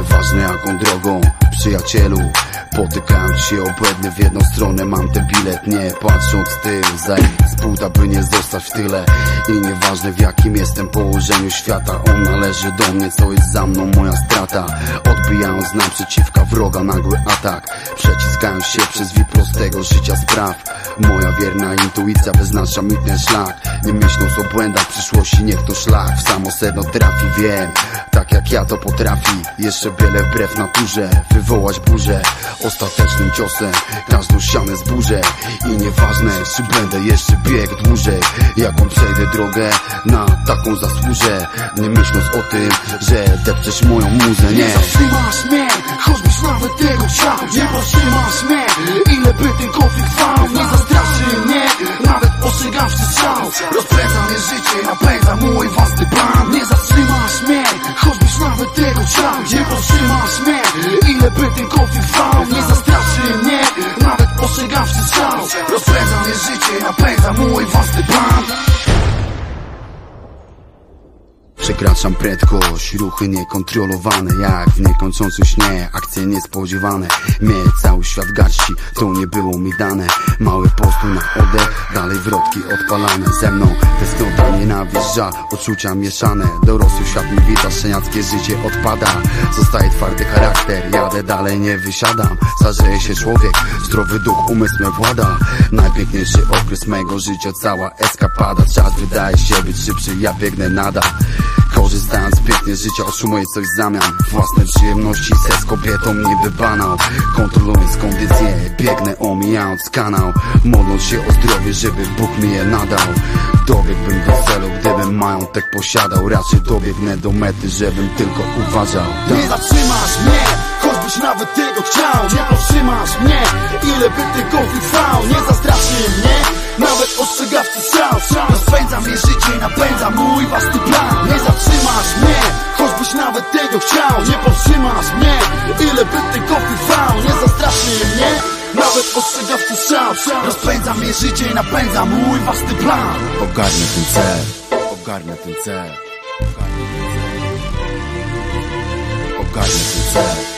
nieważne jaką drogą, przyjacielu, potykają się obłędnie w jedną stronę. Mam ten bilet, nie patrząc w tył, z buta, by nie zostać w tyle. I nieważne w jakim jestem położeniu świata, on należy do mnie, co jest za mną moja strata. Odbijając naprzeciwka wroga nagły atak, przeciskając się przez wir prostego życia spraw. Moja wierna intuicja wyznacza mi ten szlak. Nie myśląc o błędach przyszłości, niech to szlak w samo sedno trafi. Wiem, tak jak ja to potrafi, jeszcze wiele wbrew naturze wywołać burzę. Ostatecznym ciosem każdą ścianę zburzę. I nieważne, czy będę jeszcze biegł dłużej, jaką przejdę drogę, na taką zasłużę. Nie myśląc o tym, że depczesz moją muzę. Nie zatrzymasz mnie, choćbyś nawet tego chciał. Nie powstrzymasz mnie, ile by ten konflikt trwał. Nie zastraszy mnie, nawet ostrzegawczy strzał. Rozpędza mnie życie, napędza mój własny plan. Nie zatrzymasz mnie, choćbyś nawet tego chciał. Nie powstrzymasz mnie, ile by ten konflikt trwał. Nie zastraszy mnie, nawet ostrzegawczy strzał. Rozpędza mnie życie, napędza mój własny plan. Przekraczam prędkość, ruchy niekontrolowane, jak w niekończącym śnie, akcje niespodziewane. Mieć cały świat garści, to nie było mi dane. Mały postój na oddech, dalej wrotki odpalane. Ze mną tęsknota, nienawiść, żal, uczucia mieszane. Dorosły świat mi wita, szczeniackie życie odpada. Zostaje twardy charakter, jadę dalej, nie wysiadam. Starzeje się człowiek, zdrowy duch umysłem włada. Najpiękniejszy okres mego życia, cała eskapada. Czas wydaje się być szybszy, ja biegnę nadal. Korzystając pięknie z życia, otrzymuję coś w zamian. Własne przyjemności, seks z kobietą niby banał. Kontrolując kondycję, biegnę omijając kanał. Modląc się o zdrowie, żeby Bóg mi je nadał. Dobiegłbym do celu, gdybym majątek posiadał. Raczej dobiegnę do mety, żebym tylko uważał. Nie zatrzymasz mnie, choćbyś nawet tego chciał. Nie powstrzymasz mnie, ile by ten konflikt trwał. Nie zastraszy mnie, nawet ostrzegawczy strzał. Rozpędza mnie życie, napędza mój własny plan. Nie zatrzymasz mnie, choćbyś nawet tego chciał. Nie powstrzymasz mnie, ile by ten konflikt trwał. Nie zastraszy mnie, nawet ostrzegawczy strzał. Rozpędza mnie życie, napędza mój własny plan. Ogarnę ten cel, ogarnę ten cel, ogarnę ten cel.